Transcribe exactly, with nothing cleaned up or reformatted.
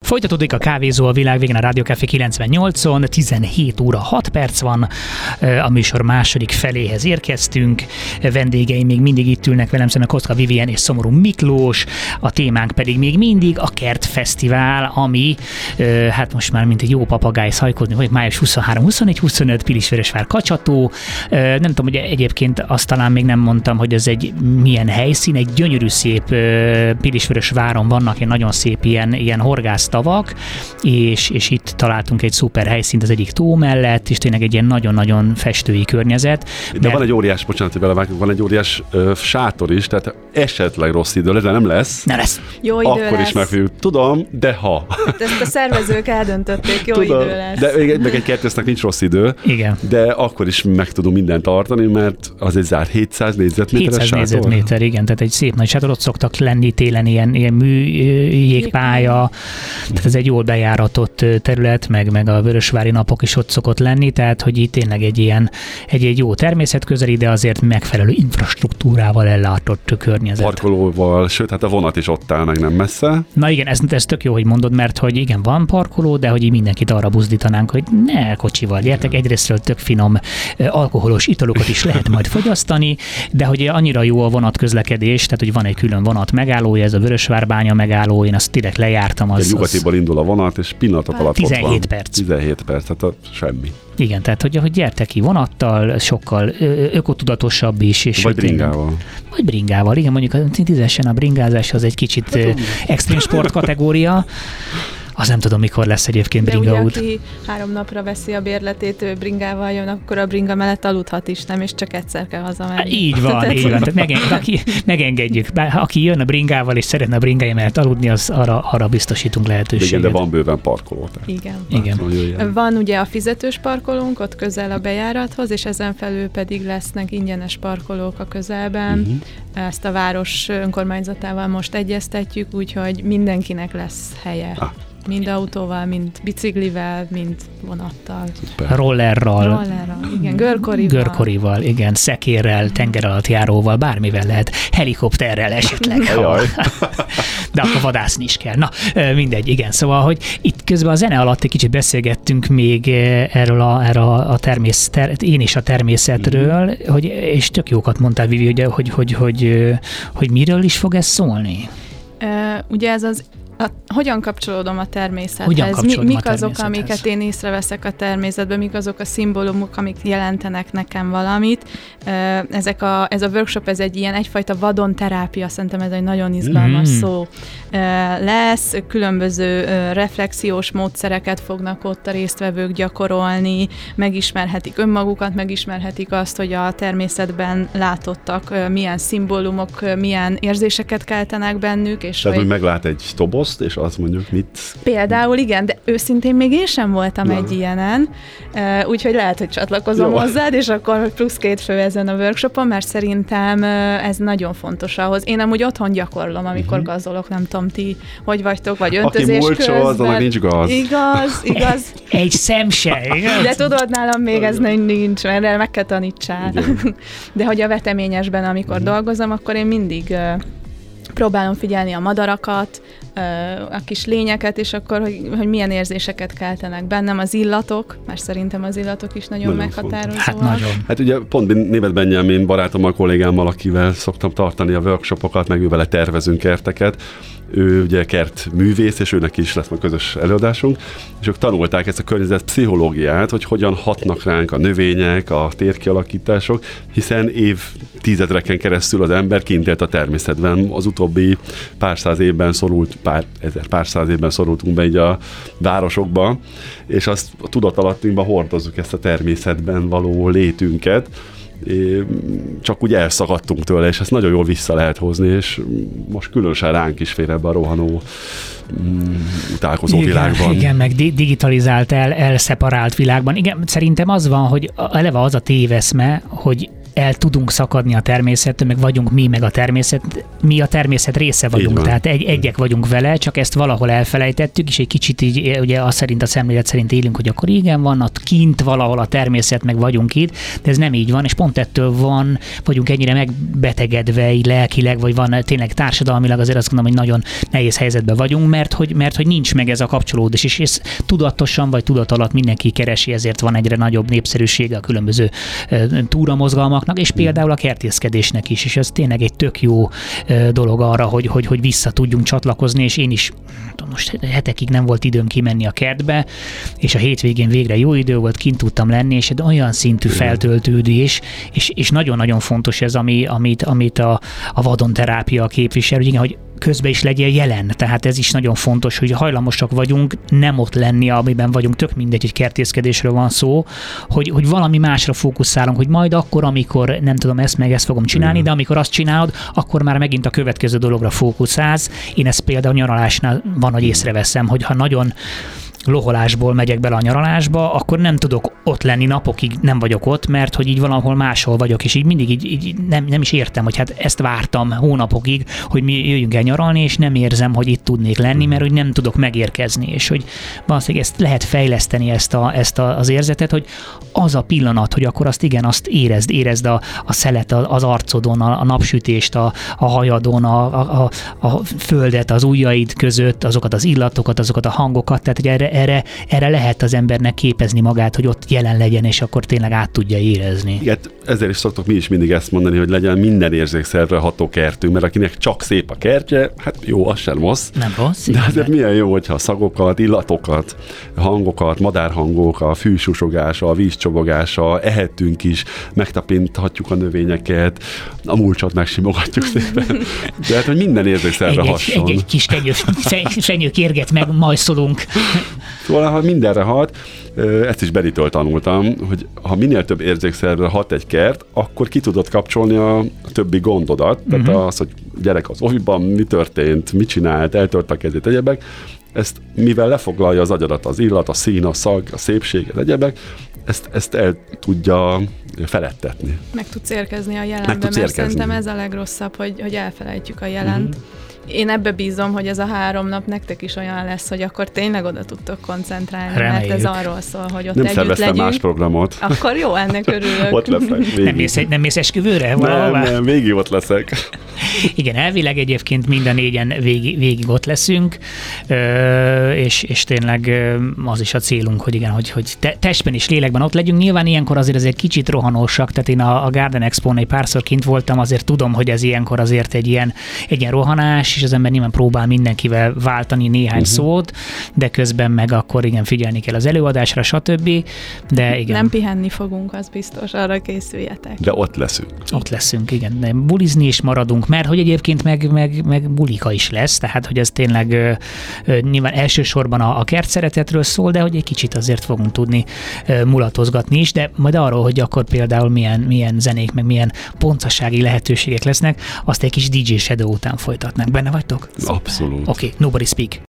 Folytatódik a Kávézó a világ végén a Rádió Café kilencvennyolcon, tizenhét óra hat perc van, a műsor második feléhez érkeztünk, vendégeim még mindig itt ülnek velem szemben, Kosztka Vivien és Szomorú Miklós, a témánk pedig még mindig a Kertfesztivál, ami hát most már mint egy jó papagáj szajkozni, vagy május huszonhárom, huszonnégy, huszonöt, Pilisvörösvár, Kacsató. Nem tudom, hogy egyébként azt talán még nem mondtam, hogy ez egy milyen helyszín, egy gyönyörű szép Pilisvörösváron vannak ilyen nagyon szép ilyen, ilyen horgásztavak, és, és itt találtunk egy szuper helyszínt az egyik tó mellett, és tényleg egy ilyen nagyon-nagyon festői környezet. De mert... van egy óriás, bocsánat, hogy vele van egy óriás ö, sátor is, tehát esetleg rossz idő lesz, de nem lesz. Ne lesz. Jó idő akkor lesz. is meg fogjuk. Tudom, de ha. Ezt a szervezők eldöntötték, jó Tudom, idő lesz. de meg egy kertésznek nincs rossz idő. Igen. De akkor is meg tudunk mindent tartani, mert az egy zárt hétszáz négyzetméteres hétszáz sátor. négyzetméter, igen, tehát egy szép nagy sátor, ott szoktak lenni télen ilyen, ilyen műjégpálya, tehát ez egy jól bejáratott terület, meg, meg a Vörösvári napok is ott szokott lenni, tehát hogy itt tényleg egy ilyen, egy, egy jó természetközeli, de azért megfelelő infrastruktúrával ellátott környezet. Parkolóval, sőt, hát a vonat is ott áll meg nem messze. Na igen, ez, ez tök jó, hogy mondod, mert hogy igen, van parkoló, de hogy így mindenkit arra buzdítanánk, hogy ne kocsival gyertek, egyrésztről tök finom alkoholos italokat is lehet majd fogyasztani, de hogy annyira jó a vonatközlekedés, tehát hogy van egy külön vonat megállója, ez a Vörösvárbánya megálló, én azt direkt lejártam. Az, nyugatiból indul a vonat, és pillanatok alatt tizenhét ott van. perc. tizenhét perc, tehát a semmi. Igen, tehát hogy, hogy gyertek ki vonattal, sokkal ökotudatosabb is. És vagy bringával. Vagy bringával, igen, mondjuk tízesen a bringázás az egy kicsit hát, extrém sport kategória. Az nem tudom, mikor lesz egyébként de bringa ugye, út. aki három napra veszi a bérletét, ő bringával jön, akkor a bringa mellett aludhat is, nem, és csak egyszer kell hazamenni. Így van, így van. Tehát megeng- aki, megengedjük. Bár, aki jön a bringával, és szeretne a bringája mellett aludni, az arra, arra biztosítunk lehetőséget. Igen, de van bőven parkoló. Igen. Igen. Van ugye a fizetős parkolónk ott közel a bejárathoz, és ezen felül pedig lesznek ingyenes parkolók a közelben. Uh-huh. Ezt a város önkormányzatával most egyeztetjük, úgyhogy mindenkinek lesz helye. Ah. Mind autóval, mind biciklivel, mind vonattal. Super. Rollerral. Rollerral, igen, görkorival. Görkorival, igen, szekérrel, tengeralattjáróval, bármivel lehet, helikopterrel esetleg. De akkor vadászni is kell. Na, mindegy, igen. Szóval, hogy itt közben a zene alatt egy kicsit beszélgettünk még erről a, erről a természet, én is a természetről, mm. hogy, és tök jókat mondtál, Vivi, hogy, hogy, hogy, hogy, hogy miről is fog ez szólni? Uh, ugye ez az A, hogyan kapcsolódom a természethez? Hogyan kapcsolódom Mi, mik a természethez? azok, amiket én észreveszek a természetben, mik azok a szimbólumok, amik jelentenek nekem valamit? Ezek a, ez a workshop, ez egy ilyen egyfajta vadonterápia, szerintem ez egy nagyon izgalmas mm. szó lesz. Különböző reflexiós módszereket fognak ott a résztvevők gyakorolni, megismerhetik önmagukat, megismerhetik azt, hogy a természetben látottak milyen szimbólumok, milyen érzéseket keltenek bennük. És Tehát, hogy hogy meglát egy tobozt, és azt mondjuk mit... Például igen, de őszintén még én sem voltam Na. egy ilyenen, úgyhogy lehet, hogy csatlakozom Jó. hozzád, és akkor plusz két fő ezen a workshopon, mert szerintem ez nagyon fontos ahhoz. Én amúgy otthon gyakorlom, amikor uh-huh. gazolok, nem tudom ti, hogy vagytok, vagy öntözés Aki közben. Aki mulcsol, nincs gaz. Igaz, igaz. Egy szem se, igaz? De tudod, nálam még ez nincs, mert erre meg kell tanítsál. Igen. De hogy a veteményesben, amikor uh-huh. dolgozom, akkor én mindig próbálom figyelni a madarakat, a kis lényeket, és akkor, hogy, hogy milyen érzéseket keltenek bennem, az illatok, mert szerintem az illatok is nagyon, nagyon meghatározóak. Hát nagyon. Hát ugye pont Németh Benjamin barátommal, kollégámmal, akivel szoktam tartani a workshopokat, meg ővele tervezünk kerteket. Ő ugye kertművész, és őnek is lesz majd közös előadásunk, és ők tanulták ezt a környezet pszichológiát, hogy hogyan hatnak ránk a növények, a térkialakítások, hiszen évtizedeken keresztül az ember kint élt a természetben. Az utóbbi pár száz évben szorult, pár ezer, pár száz évben szorultunk be így a városokba, és azt a tudatalattunkban hordozzuk ezt a természetben való létünket, csak úgy elszakadtunk tőle, és ezt nagyon jól vissza lehet hozni, és most különösen ránk is fér ebbe a rohanó utálkozó igen, világban. Igen, meg digitalizált, el, elszeparált világban. Igen, szerintem az van, hogy eleve az a téveszme, hogy el tudunk szakadni a természettől, meg vagyunk mi, meg a természet, mi a természet része vagyunk, tehát egy, egyek vagyunk vele, csak ezt valahol elfelejtettük, és egy kicsit így, ugye az szerint, a szemlélet szerint élünk, hogy akkor igen, van ott kint valahol a természet, meg vagyunk itt, de ez nem így van, és pont ettől van, vagyunk ennyire megbetegedve így lelkileg, vagy van tényleg társadalmilag, azért azt mondom, hogy nagyon nehéz helyzetben vagyunk, mert hogy, mert hogy nincs meg ez a kapcsolódás, és ez tudatosan vagy tudat alatt mindenki keresi, ezért van egyre nagyobb népszerűsége a különböző túramozgalmaknak, és például a kertészkedésnek is, és ez tényleg egy tök jó dolog arra, hogy, hogy, hogy vissza tudjunk csatlakozni, és én is most hetekig nem volt időm kimenni a kertbe, és a hétvégén végre jó idő volt, kint tudtam lenni, és egy olyan szintű feltöltődés, és, és nagyon-nagyon fontos ez, ami, amit, amit a, a vadonterápia képvisel, hogy igen, hogy közben is legyél jelen. Tehát ez is nagyon fontos, hogy hajlamosak vagyunk nem ott lenni, amiben vagyunk, tök mindegy, hogy kertészkedésről van szó, hogy, hogy valami másra fókuszálunk, hogy majd akkor, amikor nem tudom, ezt meg ezt fogom csinálni, de amikor azt csinálod, akkor már megint a következő dologra fókuszálsz. Én ezt például nyaralásnál van, hogy észreveszem, hogy ha nagyon loholásból megyek bele a nyaralásba, akkor nem tudok ott lenni napokig, nem vagyok ott, mert hogy így valahol máshol vagyok, és így mindig így, így nem, nem is értem, hogy hát ezt vártam hónapokig, hogy mi jöjjünk el nyaralni, és nem érzem, hogy itt tudnék lenni, mert hogy nem tudok megérkezni, és hogy valószínűleg ezt lehet fejleszteni, ezt, a, ezt a, az érzetet, hogy az a pillanat, hogy akkor azt igen, azt érezd, érezd a, a szelet az arcodon, a, a napsütést, a, a hajadon, a, a, a földet, az ujjaid között, azokat az illatokat, azokat a hangokat, tehát hogy erre Erre, erre lehet az embernek képezni magát, hogy ott jelen legyen, és akkor tényleg át tudja érezni. Igen, ezért is szoktuk mi is mindig ezt mondani, hogy legyen minden érzékszervre ható kertünk, mert akinek csak szép a kertje, hát jó, az sem rossz. Nem rossz. De azért milyen jó, hogyha szagokat, illatokat, hangokat, madárhangok, a fű susogása, a víz csobogása, ehetünk is, megtapinthatjuk a növényeket, a mulcsot megsimogatjuk szépen. Tehát, hogy minden érzékszervre hasson. Egy-egy kis fenyő kérget meg majszolunk. Szóval, ha mindenre hat, ezt is Beritől tanultam, hogy ha minél több érzékszervre hat egy kert, akkor ki tudod kapcsolni a többi gondodat. Tehát uh-huh. az, hogy gyerek az oviban, mi történt, mit csinált, eltört a kezét, egyebek. Ezt mivel lefoglalja az agyadat, az illat, a szín, a szag, a szépség, egyebek, ezt, ezt el tudja felettetni. Meg tudsz érkezni a jelenbe, mert érkezni. Szerintem ez a legrosszabb, hogy, hogy elfelejtjük a jelent. Uh-huh. Én ebbe bízom, hogy ez a három nap nektek is olyan lesz, hogy akkor tényleg oda tudtok koncentrálni, Reméljük. Mert ez arról szól, hogy ott nem együtt legyünk. Nem szerveztem más programot. Akkor jó, ennek örülök. Ott leszek végig. Nem mész, nem mész esküvőre? Nem, nem, végig ott leszek. Igen, elvileg egyébként minden négyen végig, végig ott leszünk, és, és tényleg az is a célunk, hogy igen, hogy, hogy testben és lélekben ott legyünk. Nyilván ilyenkor azért ez egy kicsit rohanósak, tehát én a, a Garden Expo-n egy párszor kint voltam, azért tudom, hogy ez ilyenkor azért egy ilyen, egy ilyen rohanás, és az ember nyilván próbál mindenkivel váltani néhány uh-huh. szót, de közben meg akkor igen, figyelni kell az előadásra, stb. De igen. Nem pihenni fogunk, az biztos, arra készüljetek. De ott leszünk. Ott leszünk, igen. De bulizni is maradunk, mert hogy egyébként meg, meg, meg bulika is lesz, tehát hogy ez tényleg ö, ö, nyilván elsősorban a, a kert szeretetről szól, de hogy egy kicsit azért fogunk tudni ö, mulatozgatni is, de majd arról, hogy akkor például milyen, milyen zenék, meg milyen poncasági lehetőségek lesznek, azt egy kis dé dzsé Shadow után folytatnánk. Benne vagytok? Abszolút. Oké, okay, Nobody Speak.